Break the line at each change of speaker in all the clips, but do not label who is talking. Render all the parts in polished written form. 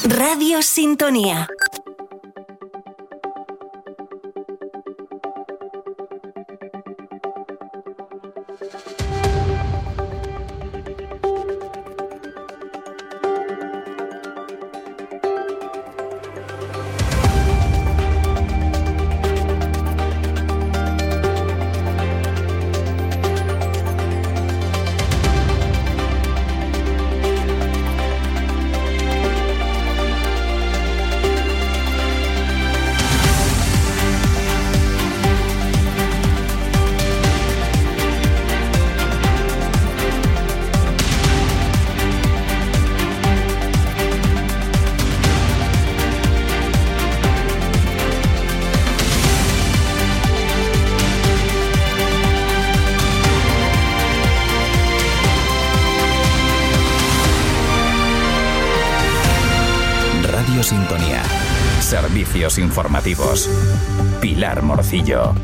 Radio Sintonía.
Sintonía. Servicios informativos. Pilar Morcillo.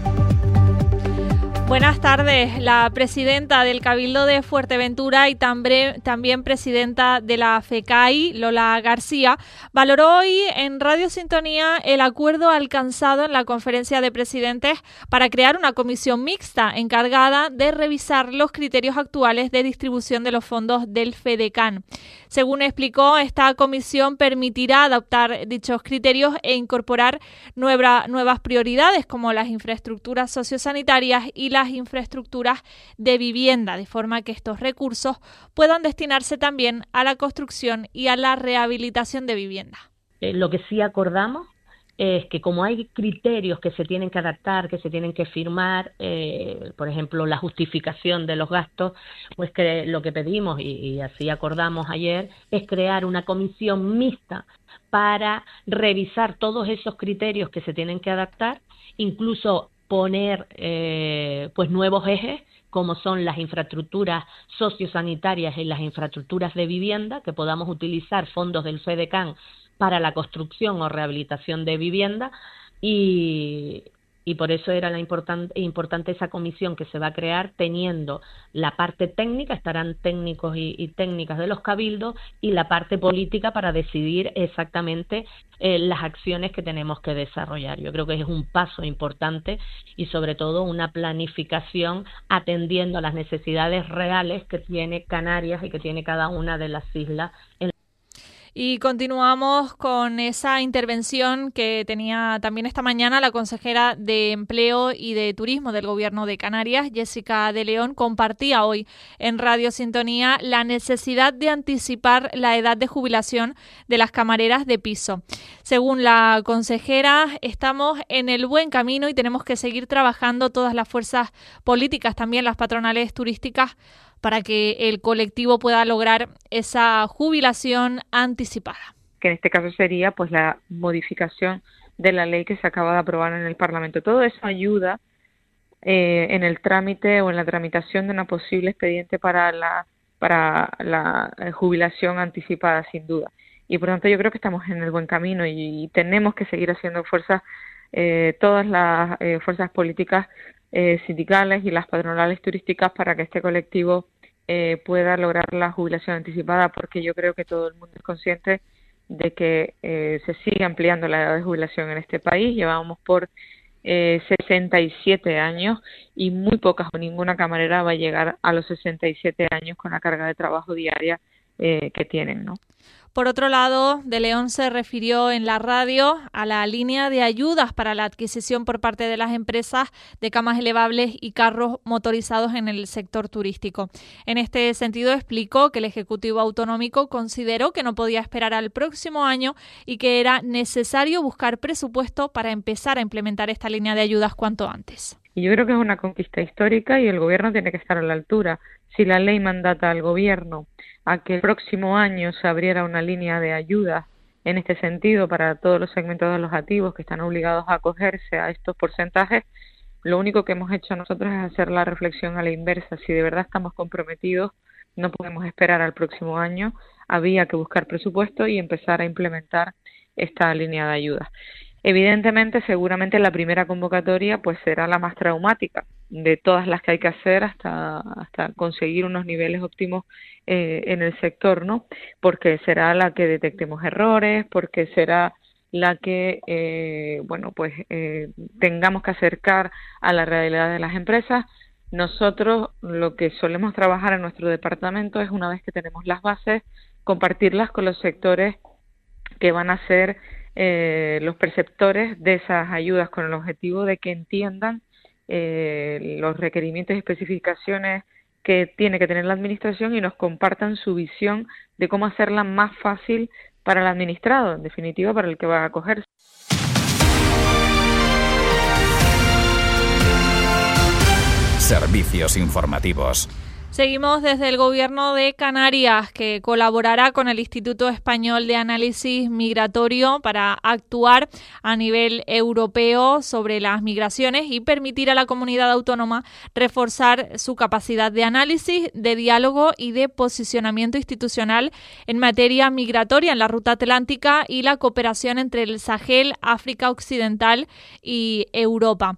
Buenas tardes. La presidenta del Cabildo de Fuerteventura y también presidenta de la FECAI, Lola García, valoró hoy en Radio Sintonía el acuerdo alcanzado en la conferencia de presidentes para crear una comisión mixta encargada de revisar los criterios actuales de distribución de los fondos del FEDECAN. Según explicó, esta comisión permitirá adoptar dichos criterios e incorporar nuevas prioridades como las infraestructuras sociosanitarias y las infraestructuras de vivienda, de forma que estos recursos puedan destinarse también a la construcción y a la rehabilitación de vivienda.
Lo que sí acordamos es que como hay criterios que se tienen que adaptar, que se tienen que firmar, por ejemplo, la justificación de los gastos, pues que lo que pedimos, y así acordamos ayer, es crear una comisión mixta para revisar todos esos criterios que se tienen que adaptar, incluso poner pues nuevos ejes, como son las infraestructuras sociosanitarias y las infraestructuras de vivienda, que podamos utilizar fondos del FEDECAN para la construcción o rehabilitación de vivienda, y por eso era importante esa comisión que se va a crear, teniendo la parte técnica, estarán técnicos y técnicas de los cabildos, y la parte política para decidir exactamente las acciones que tenemos que desarrollar. Yo creo que es un paso importante y sobre todo una planificación atendiendo a las necesidades reales que tiene Canarias y que tiene cada una de las islas.
Y continuamos con esa intervención que tenía también esta mañana la consejera de Empleo y de Turismo del Gobierno de Canarias, Jessica de León, compartía hoy en Radio Sintonía la necesidad de anticipar la edad de jubilación de las camareras de piso. Según la consejera, estamos en el buen camino y tenemos que seguir trabajando todas las fuerzas políticas, también las patronales turísticas, para que el colectivo pueda lograr esa jubilación anticipada.
Que en este caso sería pues la modificación de la ley que se acaba de aprobar en el Parlamento. Todo eso ayuda en el trámite o en la tramitación de una posible expediente para la jubilación anticipada, sin duda. Y por lo tanto yo creo que estamos en el buen camino y tenemos que seguir haciendo fuerza, todas las fuerzas políticas, sindicales y las patronales turísticas, para que este colectivo pueda lograr la jubilación anticipada, porque yo creo que todo el mundo es consciente de que se sigue ampliando la edad de jubilación en este país. Llevamos por 67 años y muy pocas o ninguna camarera va a llegar a los 67 años con la carga de trabajo diaria que tienen, ¿no?
Por otro lado, De León se refirió en la radio a la línea de ayudas para la adquisición por parte de las empresas de camas elevables y carros motorizados en el sector turístico. En este sentido, explicó que el Ejecutivo Autonómico consideró que no podía esperar al próximo año y que era necesario buscar presupuesto para empezar a implementar esta línea de ayudas cuanto antes.
Y yo creo que es una conquista histórica y el Gobierno tiene que estar a la altura. Si la ley mandata al Gobierno a que el próximo año se abriera una línea de ayuda en este sentido para todos los segmentos alojativos que están obligados a acogerse a estos porcentajes, lo único que hemos hecho nosotros es hacer la reflexión a la inversa. Si de verdad estamos comprometidos, no podemos esperar al próximo año, había que buscar presupuesto y empezar a implementar esta línea de ayuda. Evidentemente, seguramente la primera convocatoria pues será la más traumática de todas las que hay que hacer hasta conseguir unos niveles óptimos en el sector, ¿no? Porque será la que detectemos errores, porque será la que tengamos que acercar a la realidad de las empresas. Nosotros lo que solemos trabajar en nuestro departamento es, una vez que tenemos las bases, compartirlas con los sectores que van a ser los perceptores de esas ayudas, con el objetivo de que entiendan los requerimientos y especificaciones que tiene que tener la administración y nos compartan su visión de cómo hacerla más fácil para el administrado, en definitiva para el que va a acogerse.
Servicios informativos.
Seguimos desde el Gobierno de Canarias, que colaborará con el Instituto Español de Análisis Migratorio para actuar a nivel europeo sobre las migraciones y permitir a la comunidad autónoma reforzar su capacidad de análisis, de diálogo y de posicionamiento institucional en materia migratoria en la ruta atlántica y la cooperación entre el Sahel, África Occidental y Europa.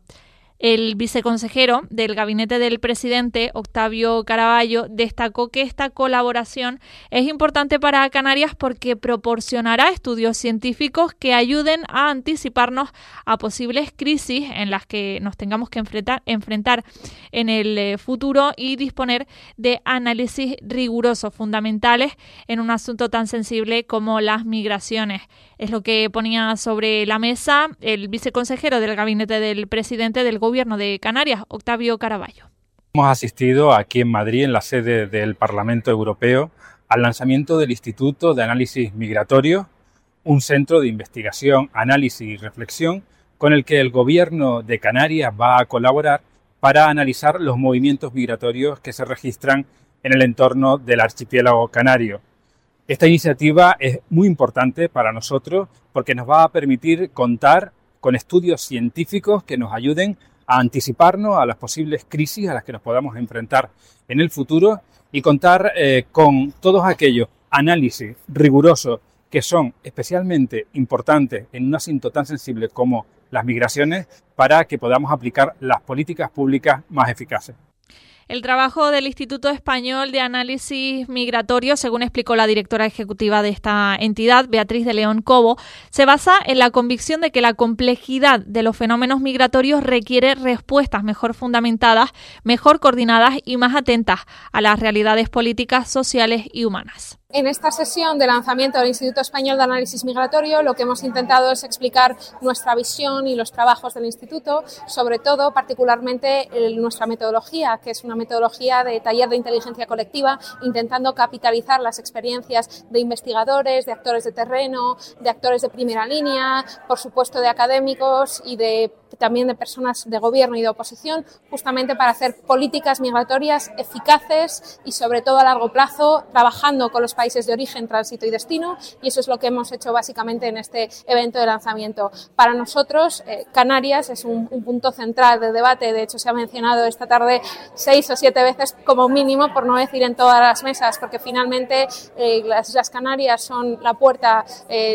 El viceconsejero del gabinete del presidente, Octavio Caraballo, destacó que esta colaboración es importante para Canarias porque proporcionará estudios científicos que ayuden a anticiparnos a posibles crisis en las que nos tengamos que enfrentar en el futuro y disponer de análisis rigurosos fundamentales en un asunto tan sensible como las migraciones. Es lo que ponía sobre la mesa el viceconsejero del gabinete del presidente del Gobierno de Canarias, Octavio Caraballo.
Hemos asistido aquí en Madrid, en la sede del Parlamento Europeo, al lanzamiento del Instituto de Análisis Migratorio, un centro de investigación, análisis y reflexión con el que el Gobierno de Canarias va a colaborar para analizar los movimientos migratorios que se registran en el entorno del archipiélago canario. Esta iniciativa es muy importante para nosotros porque nos va a permitir contar con estudios científicos que nos ayuden a anticiparnos a las posibles crisis a las que nos podamos enfrentar en el futuro y contar con todos aquellos análisis rigurosos que son especialmente importantes en un asunto tan sensible como las migraciones para que podamos aplicar las políticas públicas más eficaces.
El trabajo del Instituto Español de Análisis Migratorio, según explicó la directora ejecutiva de esta entidad, Beatriz de León Cobo, se basa en la convicción de que la complejidad de los fenómenos migratorios requiere respuestas mejor fundamentadas, mejor coordinadas y más atentas a las realidades políticas, sociales y humanas.
En esta sesión de lanzamiento del Instituto Español de Análisis Migratorio lo que hemos intentado es explicar nuestra visión y los trabajos del Instituto, sobre todo particularmente nuestra metodología, que es una metodología de taller de inteligencia colectiva, intentando capitalizar las experiencias de investigadores, de actores de terreno, de actores de primera línea, por supuesto de académicos y también de personas de gobierno y de oposición, justamente para hacer políticas migratorias eficaces y sobre todo a largo plazo, trabajando con los países de origen, tránsito y destino, y eso es lo que hemos hecho básicamente en este evento de lanzamiento. Para nosotros, Canarias es un punto central de debate, de hecho se ha mencionado esta tarde 6 o 7 veces como mínimo, por no decir en todas las mesas, porque finalmente las Canarias son la puerta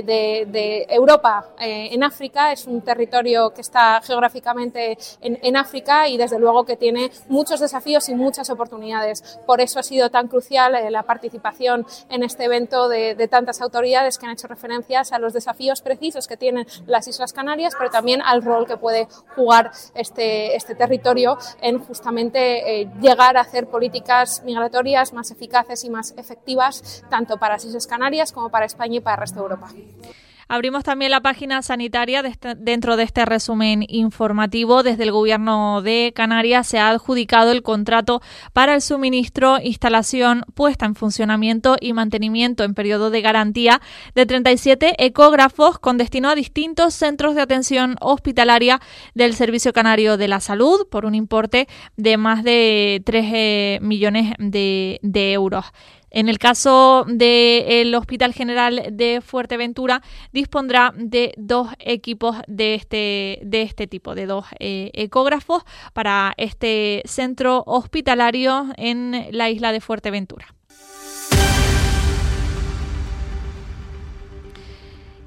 de Europa en África, es un territorio que está geográficamente en África y desde luego que tiene muchos desafíos y muchas oportunidades. Por eso ha sido tan crucial la participación en este evento de tantas autoridades que han hecho referencias a los desafíos precisos que tienen las Islas Canarias, pero también al rol que puede jugar este territorio en justamente llegar a hacer políticas migratorias más eficaces y más efectivas, tanto para las Islas Canarias como para España y para el resto de Europa.
Abrimos también la página sanitaria dentro de este resumen informativo. Desde el Gobierno de Canarias se ha adjudicado el contrato para el suministro, instalación, puesta en funcionamiento y mantenimiento en periodo de garantía de 37 ecógrafos con destino a distintos centros de atención hospitalaria del Servicio Canario de la Salud por un importe de más de 3 millones de euros. En el caso del Hospital General de Fuerteventura, dispondrá de 2 equipos de este tipo, de 2 ecógrafos para este centro hospitalario en la isla de Fuerteventura.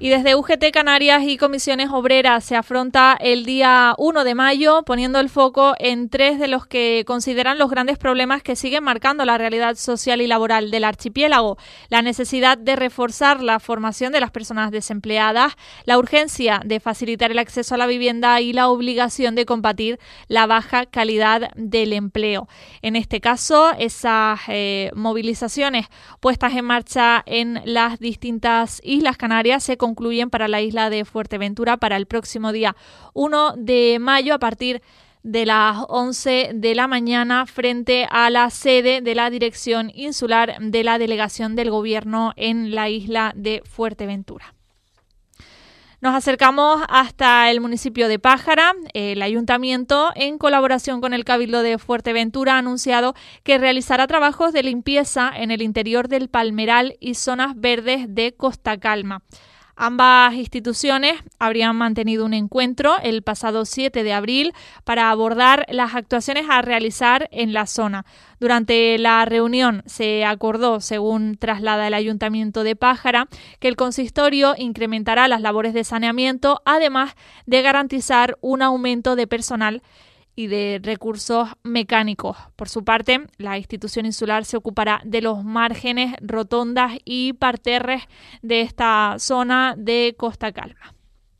Y desde UGT Canarias y Comisiones Obreras se afronta el día 1 de mayo poniendo el foco en tres de los que consideran los grandes problemas que siguen marcando la realidad social y laboral del archipiélago. La necesidad de reforzar la formación de las personas desempleadas, la urgencia de facilitar el acceso a la vivienda y la obligación de combatir la baja calidad del empleo. En este caso, esas movilizaciones puestas en marcha en las distintas Islas Canarias se concluyen para la isla de Fuerteventura para el próximo día 1 de mayo a partir de las 11 de la mañana frente a la sede de la Dirección Insular de la Delegación del Gobierno en la isla de Fuerteventura. Nos acercamos hasta el municipio de Pájara. El ayuntamiento, en colaboración con el Cabildo de Fuerteventura, ha anunciado que realizará trabajos de limpieza en el interior del Palmeral y zonas verdes de Costa Calma. Ambas instituciones habrían mantenido un encuentro el pasado 7 de abril para abordar las actuaciones a realizar en la zona. Durante la reunión se acordó, según traslada el Ayuntamiento de Pájara, que el consistorio incrementará las labores de saneamiento, además de garantizar un aumento de personal y de recursos mecánicos. Por su parte, la institución insular se ocupará de los márgenes, rotondas y parterres de esta zona de Costa Calma.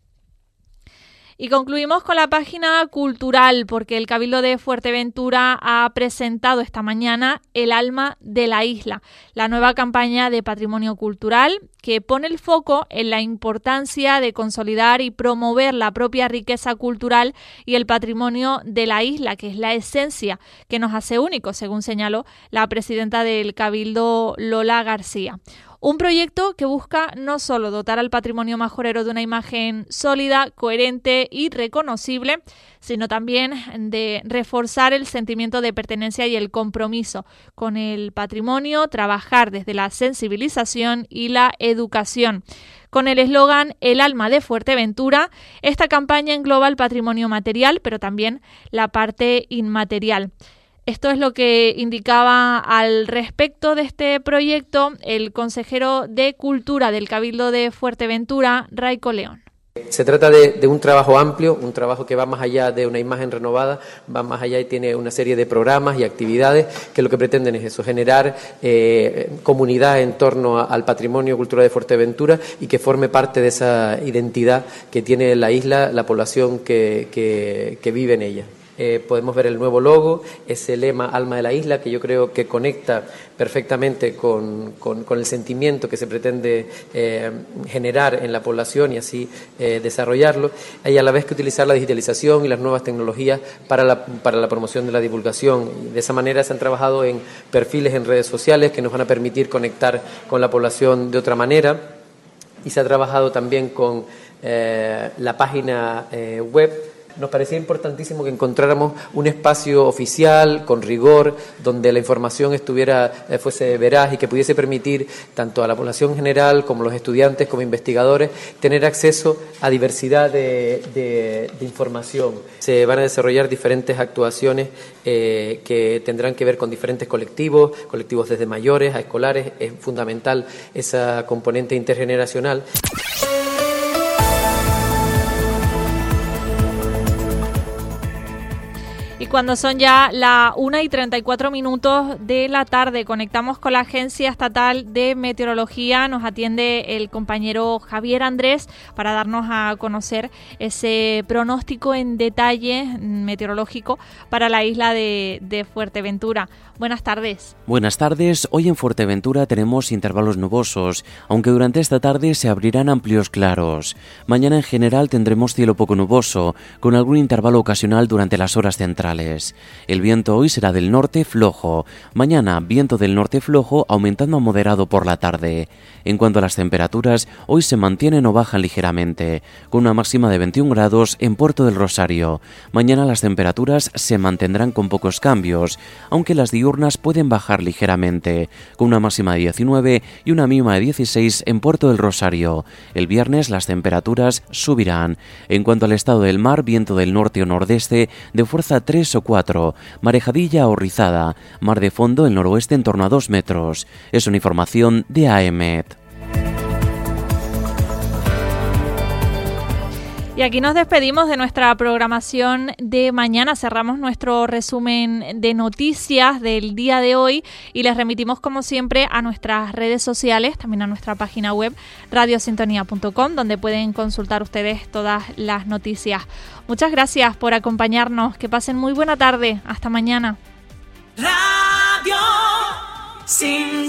Y concluimos con la página cultural, porque el Cabildo de Fuerteventura ha presentado esta mañana El alma de la isla, la nueva campaña de patrimonio cultural que pone el foco en la importancia de consolidar y promover la propia riqueza cultural y el patrimonio de la isla, que es la esencia que nos hace únicos, según señaló la presidenta del Cabildo, Lola García. Un proyecto que busca no solo dotar al patrimonio majorero de una imagen sólida, coherente y reconocible, sino también de reforzar el sentimiento de pertenencia y el compromiso con el patrimonio, trabajar desde la sensibilización y la educación. Con el eslogan El alma de Fuerteventura, esta campaña engloba el patrimonio material, pero también la parte inmaterial. Esto es lo que indicaba al respecto de este proyecto el consejero de Cultura del Cabildo de Fuerteventura, Raico León.
Se trata de un trabajo amplio, un trabajo que va más allá de una imagen renovada, va más allá y tiene una serie de programas y actividades que lo que pretenden es eso, generar comunidad en torno al patrimonio cultural de Fuerteventura y que forme parte de esa identidad que tiene la isla, la población que vive en ella. Podemos ver el nuevo logo, ese lema Alma de la Isla, que yo creo que conecta perfectamente con el sentimiento que se pretende generar en la población y así desarrollarlo, y a la vez que utilizar la digitalización y las nuevas tecnologías para la promoción de la divulgación. Y de esa manera se han trabajado en perfiles en redes sociales que nos van a permitir conectar con la población de otra manera, y se ha trabajado también con la página web. Nos parecía importantísimo que encontráramos un espacio oficial, con rigor, donde la información fuese veraz y que pudiese permitir tanto a la población general como a los estudiantes como investigadores tener acceso a diversidad de información. Se van a desarrollar diferentes actuaciones que tendrán que ver con diferentes colectivos desde mayores a escolares. Es fundamental esa componente intergeneracional.
Y cuando son ya las 1:34 de la tarde, conectamos con la Agencia Estatal de Meteorología. Nos atiende el compañero Javier Andrés para darnos a conocer ese pronóstico en detalle meteorológico para la isla de Fuerteventura. Buenas tardes.
Buenas tardes. Hoy en Fuerteventura tenemos intervalos nubosos, aunque durante esta tarde se abrirán amplios claros. Mañana en general tendremos cielo poco nuboso, con algún intervalo ocasional durante las horas centrales. El viento hoy será del norte flojo. Mañana, viento del norte flojo aumentando a moderado por la tarde. En cuanto a las temperaturas, hoy se mantienen o bajan ligeramente, con una máxima de 21 grados en Puerto del Rosario. Mañana las temperaturas se mantendrán con pocos cambios, aunque las diurnas pueden bajar ligeramente, con una máxima de 19 y una mínima de 16 en Puerto del Rosario. El viernes las temperaturas subirán. En cuanto al estado del mar, viento del norte o nordeste de fuerza 3 o 4, marejadilla o rizada, mar de fondo el noroeste en torno a 2 metros. Es una información de AEMET.
Y aquí nos despedimos de nuestra programación de mañana. Cerramos nuestro resumen de noticias del día de hoy y les remitimos como siempre a nuestras redes sociales, también a nuestra página web radiosintonía.com, donde pueden consultar ustedes todas las noticias. Muchas gracias por acompañarnos. Que pasen muy buena tarde. Hasta mañana.
Radio Sintonía.